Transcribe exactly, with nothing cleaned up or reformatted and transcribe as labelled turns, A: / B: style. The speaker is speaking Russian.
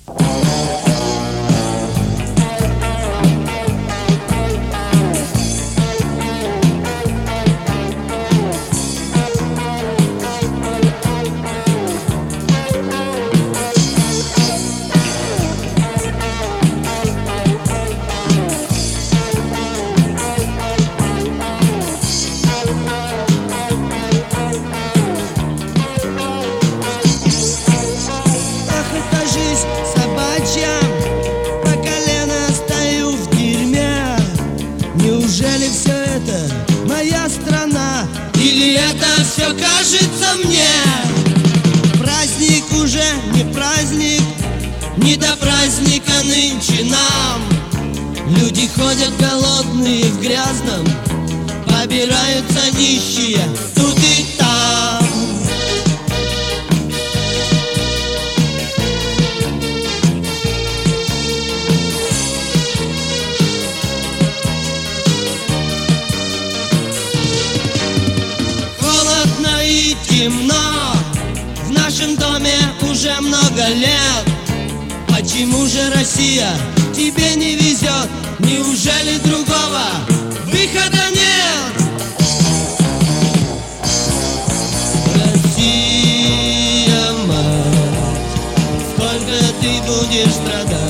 A: Неужели все это моя страна? Или это все кажется мне? Праздник уже не праздник, не до праздника нынче нам. Люди ходят голодные в грязном, побираются нищие тут и там. И темно, в нашем доме уже много лет. Почему же, Россия, тебе не везет? Неужели другого выхода нет? Россия, мать, сколько ты будешь страдать?